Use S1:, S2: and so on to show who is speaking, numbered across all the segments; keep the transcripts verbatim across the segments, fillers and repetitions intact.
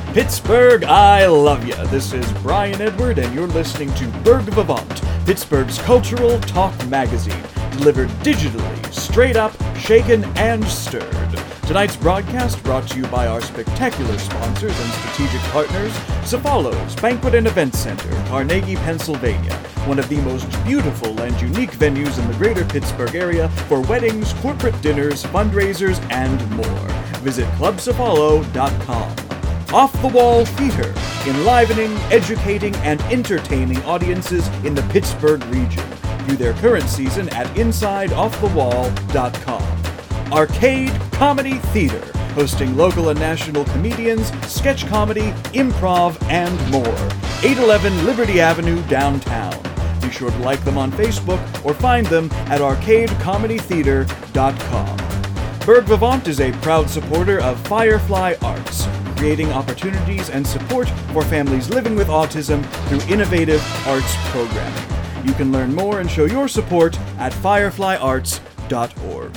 S1: Pittsburgh, I love ya. This is Brian Edward, and you're listening to Berg Vivant, Pittsburgh's cultural talk magazine, delivered digitally, straight up, shaken, and stirred. Tonight's broadcast brought to you by our spectacular sponsors and strategic partners, Cefalos Banquet and Event Center, Carnegie, Pennsylvania, one of the most beautiful and unique venues in the greater Pittsburgh area for weddings, corporate dinners, fundraisers, and more. Visit club cefalo dot com. Off the Wall Theater, enlivening, educating, and entertaining audiences in the Pittsburgh region. View their current season at inside off the wall dot com. Arcade Comedy Theater, hosting local and national comedians, sketch comedy, improv, and more. eight eleven Liberty Avenue, downtown. Be sure to like them on Facebook or find them at arcade comedy theater dot com. Berg Vivant is a proud supporter of Firefly Arts, creating opportunities and support for families living with autism through innovative arts programming. You can learn more and show your support at firefly arts dot org.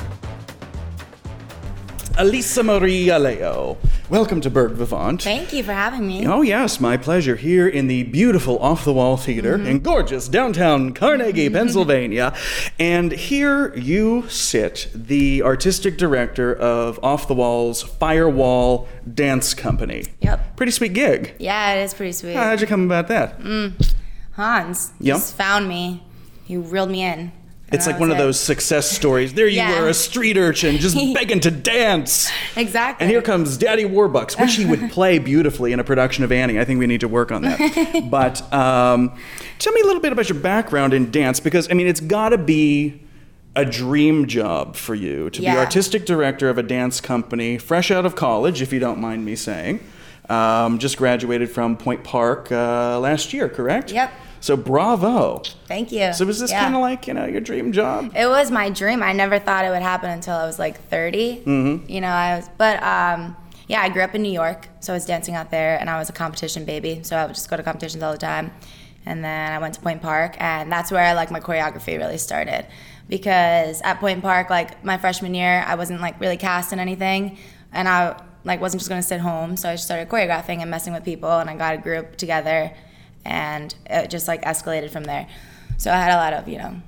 S1: Elisa Maria Leo, welcome to Berg Vivant.
S2: Thank you for having me.
S1: Oh yes, my pleasure, here in the beautiful Off the Wall Theater mm-hmm. in gorgeous downtown Carnegie, mm-hmm. Pennsylvania. And here you sit, the artistic director of Off the Wall's Firewall Dance Company.
S2: Yep.
S1: Pretty sweet gig.
S2: Yeah, it is pretty sweet.
S1: How'd you come about that?
S2: Mm. Hans
S1: yep.
S2: just found me. He reeled me in.
S1: It's like one of those success stories. There you
S2: yeah.
S1: were, a street urchin, just begging to dance.
S2: Exactly.
S1: And here comes Daddy Warbucks, which he would play beautifully in a production of Annie. I think we need to work on that. But um, tell me a little bit about your background in dance, because, I mean, it's got to be a dream job for you to
S2: yeah.
S1: be artistic director of a dance company, fresh out of college, if you don't mind me saying. Um, just graduated from Point Park uh, last year, correct?
S2: Yep.
S1: So bravo.
S2: Thank you.
S1: So was this
S2: yeah.
S1: kind of like, you know, your dream job?
S2: It was my dream. I never thought it would happen until I was like thirty.
S1: Mm-hmm.
S2: You know, I was, but um, yeah, I grew up in New York, so I was dancing out there, and I was a competition baby, so I would just go to competitions all the time. And then I went to Point Park, and that's where like my choreography really started. Because at Point Park, like my freshman year, I wasn't like really cast in anything, and I like wasn't just gonna sit home, so I just started choreographing and messing with people, and I got a group together. And it just like escalated from there. So I had a lot of, you know,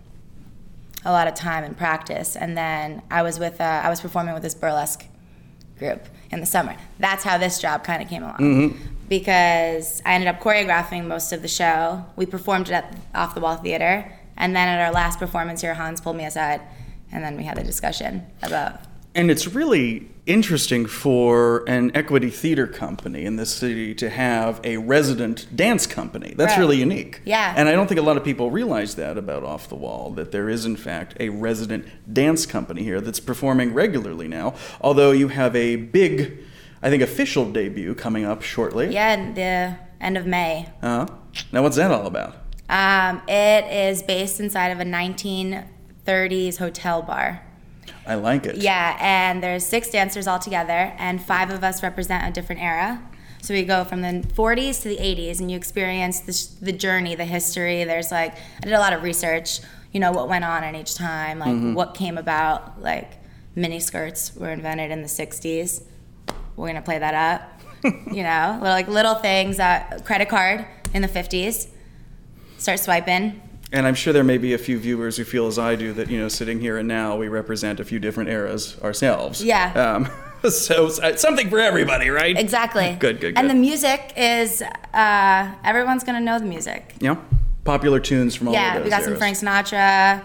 S2: a lot of time and practice. And then I was with, uh, I was performing with this burlesque group in the summer. That's how this job kind of came along.
S1: Mm-hmm.
S2: Because I ended up choreographing most of the show. We performed it at Off the Wall Theater. And then at our last performance here, Hans pulled me aside. And then we had a discussion about...
S1: And it's really interesting for an equity theater company in this city to have a resident dance company. That's
S2: right.
S1: really unique.
S2: Yeah.
S1: And I don't think a lot of people realize that about Off the Wall, that there is in fact a resident dance company here that's performing regularly now, although you have a big, I think, official debut coming up shortly.
S2: Yeah, the end of May.
S1: Uh-huh. Now what's that all about?
S2: Um, it is based inside of a nineteen thirties hotel bar.
S1: I like it.
S2: Yeah, and there's six dancers all together, and five of us represent a different era. So we go from the forties to the eighties, and you experience the, sh- the journey, the history. There's like, I did a lot of research, you know, what went on in each time, like mm-hmm. what came about, like mini skirts were invented in the sixties. We're gonna play that up, you know, little, like little things, uh, credit card in the fifties, start swiping.
S1: And I'm sure there may be a few viewers who feel as I do that, you know, sitting here and now, we represent a few different eras ourselves.
S2: Yeah.
S1: Um, so it's something for everybody, right?
S2: Exactly.
S1: Good, good, good.
S2: And the music is, uh, everyone's going to know the music.
S1: Yeah. Popular tunes from all
S2: yeah,
S1: of those
S2: we got
S1: eras.
S2: some Frank Sinatra,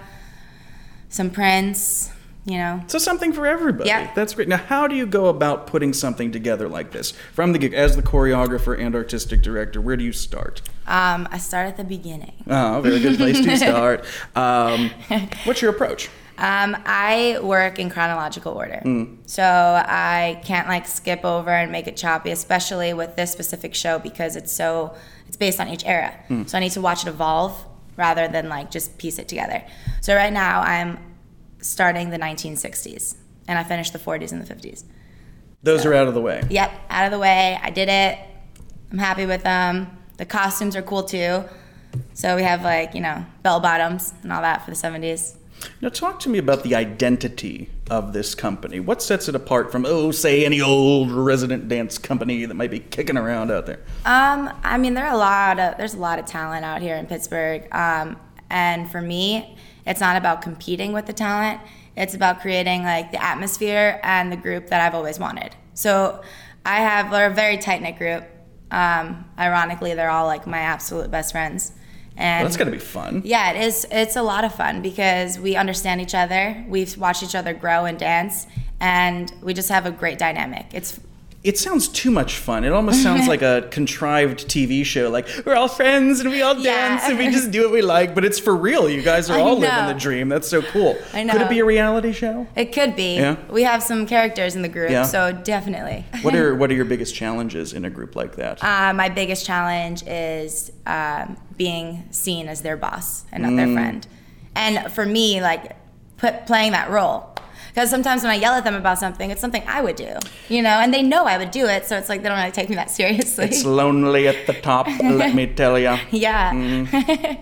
S2: some Prince, you know.
S1: So something for everybody.
S2: Yeah.
S1: That's great. Now, how do you go about putting something together like this? From the gig, as the choreographer and artistic director, where do you start?
S2: Um, I start at the beginning.
S1: Oh, very good place to start. Um, what's your approach?
S2: Um, I work in chronological order.
S1: Mm.
S2: So I can't like skip over and make it choppy, especially with this specific show because it's so, it's based on each era. Mm. So I need to watch it evolve rather than like just piece it together. So right now I'm starting the nineteen sixties and I finished the forties and the fifties.
S1: Those
S2: so,
S1: are out of the way.
S2: Yep, out of the way. I did it. I'm happy with them. The costumes are cool too. So we have like, you know, bell bottoms and all that for the seventies.
S1: Now, talk to me about the identity of this company. What sets it apart from, oh, say, any old resident dance company that might be kicking around out there?
S2: Um, I mean, there are a lot of there's a lot of talent out here in Pittsburgh, um, and for me, it's not about competing with the talent. It's about creating like the atmosphere and the group that I've always wanted. So, I have we're a very tight knit group. Um, ironically, they're all like my absolute best friends. And
S1: Well, that's got to be fun.
S2: yeah, it is. It's a lot of fun because we understand each other. We've watched each other grow and dance, and we just have a great dynamic. It's
S1: It sounds too much fun. It almost sounds like a contrived T V show. Like, we're all friends and we all
S2: Yeah.
S1: dance and we just do what we like. But it's for real. You guys are
S2: I
S1: all
S2: know.
S1: living the dream. That's so cool.
S2: I know.
S1: Could it be a reality show?
S2: it could be.
S1: Yeah.
S2: We have some characters in the group,
S1: Yeah.
S2: so definitely.
S1: What are what are your biggest challenges in a group like that?
S2: Uh, my biggest challenge is um, being seen as their boss and not
S1: Mm.
S2: their friend. And for me, like, put, playing that role. Because sometimes when I yell at them about something, it's something I would do, you know, and they know I would do it, so it's like they don't really take me that seriously.
S1: It's lonely at the top, let me tell you.
S2: Yeah.
S1: Mm.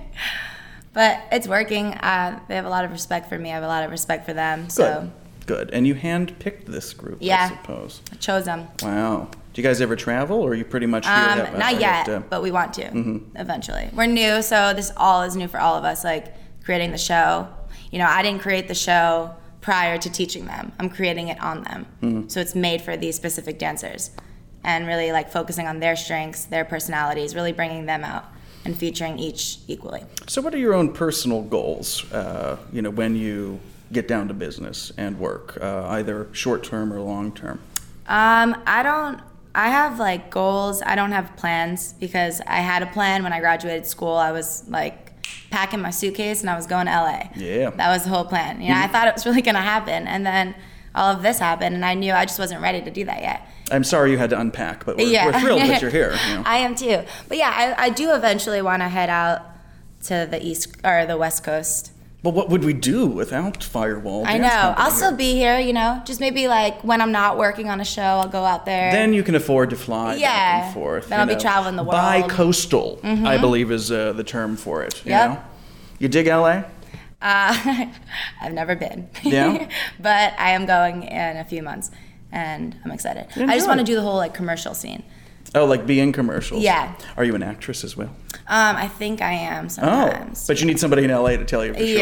S2: But it's working. Uh, they have a lot of respect for me. I have a lot of respect for them. So
S1: Good. Good. And you handpicked this group,
S2: Yeah.
S1: I suppose.
S2: I chose them.
S1: Wow. Do you guys ever travel, or are you pretty much here?
S2: Um,
S1: at-
S2: not
S1: at,
S2: yet,
S1: uh,
S2: but we want to
S1: Mm-hmm.
S2: eventually. We're new, so this all is new for all of us, like creating the show. You know, I didn't create the show prior to teaching them. I'm creating it on them.
S1: Mm-hmm.
S2: So it's made for these specific dancers and really like focusing on their strengths, their personalities, really bringing them out and featuring each equally.
S1: So what are your own personal goals, uh, you know, when you get down to business and work, uh, either short-term or long-term?
S2: Um, I don't, I have like goals. I don't have plans because I had a plan when I graduated school. I was like packing my suitcase and I was going to L A.
S1: Yeah.
S2: That was the whole plan. You know, I thought it was really going to happen. And then all of this happened and I knew I just wasn't ready to do that yet.
S1: I'm sorry you had to unpack, but we're,
S2: Yeah.
S1: we're thrilled that you're here. You know.
S2: I am too. But yeah, I, I do eventually want to head out to the east or the west coast.
S1: But what would we do without Firewall
S2: I
S1: Dance
S2: know.
S1: Company
S2: I'll
S1: here?
S2: still be here, you know. Just maybe like when I'm not working on a show, I'll go out there.
S1: Then you can afford to fly back
S2: Yeah.
S1: and forth.
S2: Then
S1: you
S2: I'll be
S1: know.
S2: traveling the world. Mm-hmm.
S1: Bi-coastal, I believe, is uh, the term for it. You
S2: Yep.
S1: know? You dig L A?
S2: Uh, I've never been.
S1: Yeah?
S2: But I am going in a few months, and I'm excited. I
S1: Enjoy.
S2: just want to do the whole like commercial scene.
S1: Oh, like be in commercials?
S2: Yeah.
S1: Are you an actress as well?
S2: Um, I think I am
S1: Oh,
S2: sometimes.
S1: but you need somebody in L A to tell you for sure.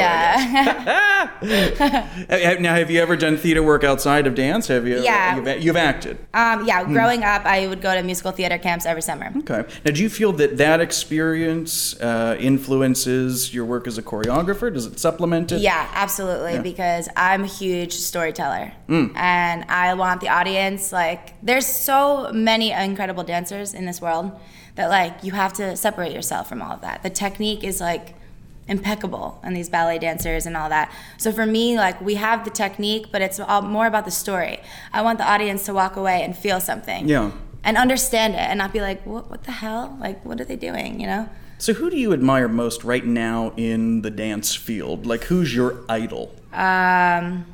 S1: I guess.
S2: Yeah.
S1: Now, have you ever done theater work outside of dance? Have you?
S2: Yeah.
S1: You've, you've acted.
S2: um, yeah.
S1: Hmm.
S2: Growing up, I would go to musical theater camps every summer.
S1: Okay. Now, do you feel that that experience uh, influences your work as a choreographer? Does it supplement it?
S2: Yeah, absolutely.
S1: Yeah.
S2: Because I'm a huge storyteller,
S1: Mm.
S2: and I want the audience like. There's so many incredible dancers in this world that like you have to separate yourself from all of that. The technique is like impeccable in these ballet dancers and all that. So for me, like we have the technique, but it's all more about the story. I want the audience to walk away and feel something.
S1: Yeah.
S2: And understand it, and not be like, what, what the hell? Like, what are they doing? You know?
S1: So, who do you admire most right now in the dance field? Like, who's your idol?
S2: Um,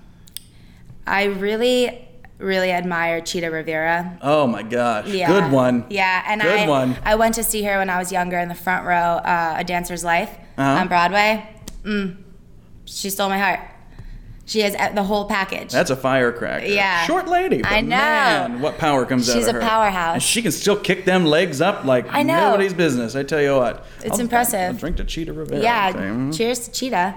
S2: I really, really admire Cheetah Rivera.
S1: Oh my gosh.
S2: Yeah.
S1: Good one.
S2: Yeah, and
S1: Good
S2: I
S1: one.
S2: I went to see her when I was younger in the front row, uh, A Dancer's Life
S1: Uh-huh.
S2: on Broadway. Mm, she stole my heart. She has uh, the whole package.
S1: That's a firecracker.
S2: Yeah.
S1: Short lady. But
S2: I know.
S1: Man, what power comes out
S2: She's
S1: of
S2: a
S1: her.
S2: powerhouse.
S1: And she can still kick them legs up like
S2: I know.
S1: nobody's business. I tell you what.
S2: It's
S1: I'll-
S2: impressive.
S1: I'll drink to Cheetah Rivera.
S2: yeah.
S1: Okay. Mhm.
S2: Cheers to Cheetah.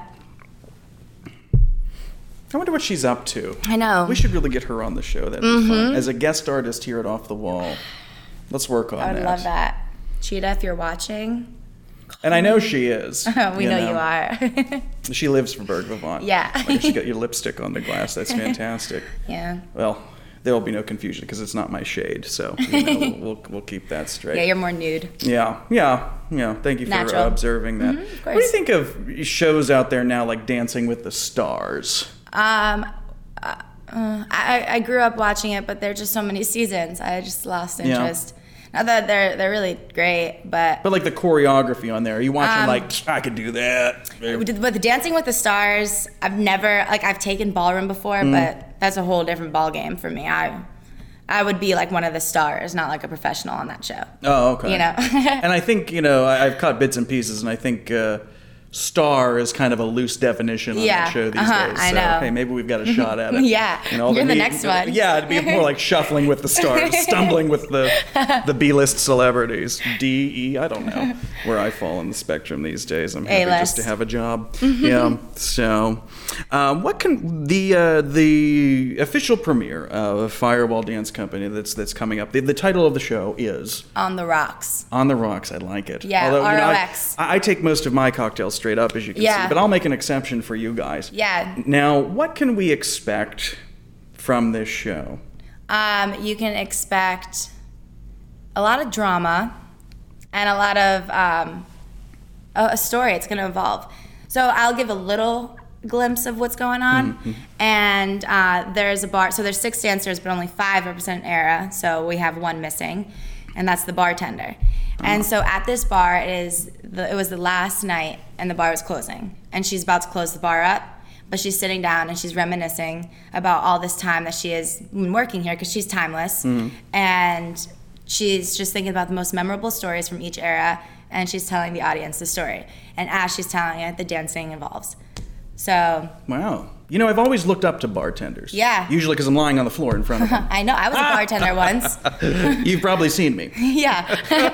S1: I wonder what she's up to.
S2: I know.
S1: We should really get her on the show. That'd be fun. As a guest artist here at Off the Wall. Let's work on
S2: I would
S1: that.
S2: love that. Cheetah, if you're watching,
S1: And I know she is.
S2: we know, you are.
S1: She lives for Berg Vivant.
S2: Yeah.
S1: Like she got your lipstick on the glass. That's fantastic.
S2: Yeah.
S1: Well, there will be no confusion because it's not my shade. So you know, we'll, we'll we'll keep that straight.
S2: Yeah, you're more nude.
S1: Yeah, yeah, yeah. Thank you for
S2: Natural.
S1: uh, observing that.
S2: Mhm, of
S1: What do you
S2: course.
S1: think of shows out there now like Dancing with the Stars?
S2: Um, uh, uh, I, I grew up watching it, but there are just so many seasons. I just lost
S1: Yeah.
S2: interest. Not that they're they're really great, but
S1: But like the choreography on there, are you watching
S2: Um,
S1: like I could do that?
S2: with the Dancing with the Stars, I've never like I've taken ballroom before,
S1: Mm.
S2: but that's a whole different ball game for me. I I would be like one of the stars, not like a professional on that show.
S1: Oh, okay.
S2: You know.
S1: And I think you know I, I've caught bits and pieces, and I think uh, star is kind of a loose definition on
S2: Yeah,
S1: that show these
S2: uh-huh,
S1: days.
S2: I
S1: so,
S2: know.
S1: hey, maybe we've got a shot at it.
S2: Yeah,
S1: You know,
S2: you're the
S1: neat-
S2: next one.
S1: Yeah, it'd be more like shuffling with the stars, stumbling with the the B-list celebrities. D, E, I don't know where I fall in the spectrum these days. I'm happy
S2: A-list.
S1: just to have a job. Yeah. So, um, what can the uh, the official premiere of Firewall Dance Company that's that's coming up? The, the title of the show is
S2: On the Rocks.
S1: On the Rocks. I like it.
S2: Yeah,
S1: Although, you know,
S2: R O X.
S1: I, I take most of my cocktails straight up, as you can
S2: Yeah.
S1: see, but I'll make an exception for you guys.
S2: Yeah.
S1: Now, what can we expect from this show?
S2: Um, you can expect a lot of drama and a lot of um, a, a story. It's going to evolve. So I'll give a little glimpse of what's going on.
S1: Mm-hmm.
S2: And uh, there's a bar. So there's six dancers, but only five represent Era. So we have one missing, and that's the bartender. And so at this bar, it is the, it was the last night, and the bar was closing, and she's about to close the bar up, but she's sitting down and she's reminiscing about all this time that she has been working here, because she's timeless,
S1: Mm-hmm.
S2: and she's just thinking about the most memorable stories from each era, and she's telling the audience the story. And as she's telling it, the dancing evolves. So
S1: Wow. You know, I've always looked up to bartenders.
S2: Yeah.
S1: Usually because I'm lying on the floor in front of them.
S2: I know I was a bartender once.
S1: You've probably seen me.
S2: Yeah,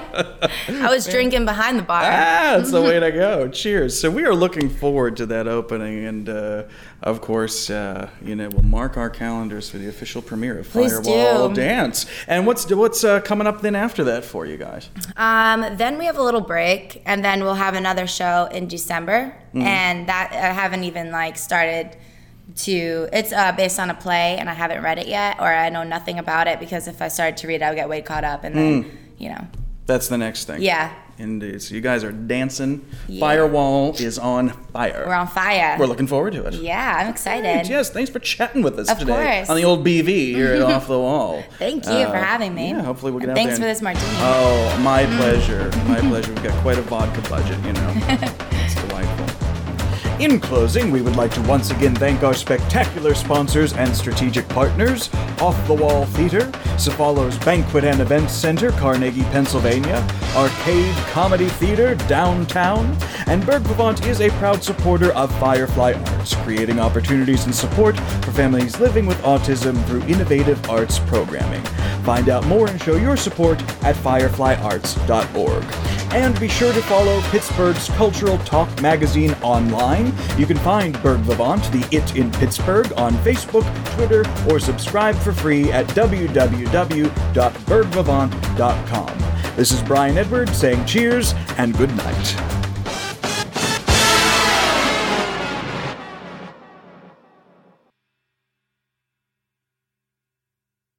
S2: I was drinking behind the bar.
S1: Ah, that's the way to go. Cheers. So we are looking forward to that opening, and uh, of course, uh, you know, we'll mark our calendars for the official premiere of
S2: Please
S1: Firewall
S2: do.
S1: Dance. And what's what's uh, coming up then after that for you guys?
S2: Um, then we have a little break, and then we'll have another show in December,
S1: Mm-hmm.
S2: and that I haven't even like started to. It's uh, based on a play, and I haven't read it yet, or I know nothing about it, because if I started to read it, I would get way caught up, and then
S1: Mm.
S2: you know,
S1: That's the next thing.
S2: yeah,
S1: Indeed. So you guys are dancing.
S2: Yeah.
S1: Firewall is on fire.
S2: we're on fire.
S1: We're looking forward to it.
S2: Yeah, I'm excited.
S1: Great. Yes, thanks for chatting with us
S2: Of
S1: today
S2: course.
S1: on the old B V here at Off the Wall.
S2: Thank you
S1: Uh,
S2: for having me.
S1: Yeah, hopefully we'll get
S2: And
S1: out
S2: thanks
S1: there.
S2: for
S1: and-
S2: this martini.
S1: Oh, my pleasure. My pleasure. We've got quite a vodka budget, you know. It's delightful. In closing, we would like to once again thank our spectacular sponsors and strategic partners, Off the Wall Theater, Cephalo's Banquet and Events Center, Carnegie, Pennsylvania, Arcade Comedy Theater, downtown, and Berg Vivant is a proud supporter of Firefly Arts, creating opportunities and support for families living with autism through innovative arts programming. Find out more and show your support at firefly arts dot org. And be sure to follow Pittsburgh's Cultural Talk magazine online. You can find Berg Vivant, the It in Pittsburgh, on Facebook, Twitter, or subscribe for free at w w w dot berg vivant dot com. This is Brian Edward saying cheers and good night.